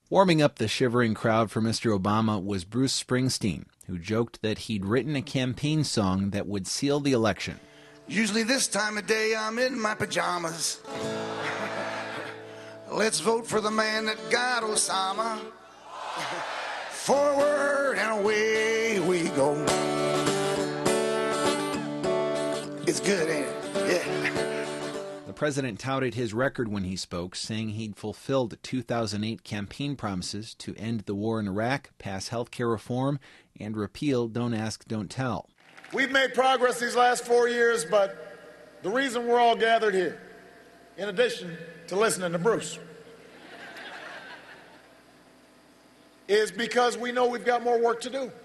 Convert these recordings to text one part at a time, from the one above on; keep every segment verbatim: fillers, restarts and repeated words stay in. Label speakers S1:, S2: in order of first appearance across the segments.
S1: Warming up the shivering crowd for Mister Obama was Bruce Springsteen, who joked that he'd written a campaign song that would seal the election.
S2: Usually this time of day I'm in my pajamas. Let's vote for the man that got Osama. Forward and away we go. It's good, ain't it? Yeah.
S1: The president touted his record when he spoke, saying he'd fulfilled two thousand eight campaign promises to end the war in Iraq, pass health care reform, and repeal Don't Ask, Don't Tell.
S3: We've made progress these last four years, but the reason we're all gathered here, in addition to listening to Bruce, is because we know we've got more work to do.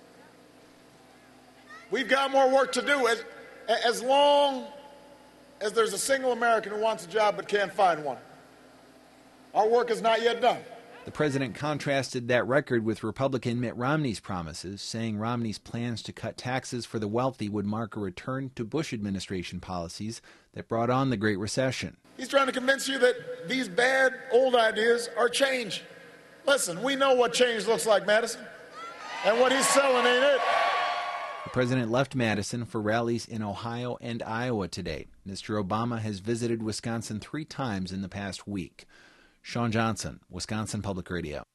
S3: We've got more work to do. As, as long as there's a single American who wants a job but can't find one, our work is not yet done.
S1: The president contrasted that record with Republican Mitt Romney's promises, saying Romney's plans to cut taxes for the wealthy would mark a return to Bush administration policies that brought on the Great Recession.
S3: He's trying to convince you that these bad old ideas are change. Listen, we know what change looks like, Madison, and what he's selling ain't it.
S1: The president left Madison for rallies in Ohio and Iowa today. Mister Obama has visited Wisconsin three times in the past week. Sean Johnson, Wisconsin Public Radio.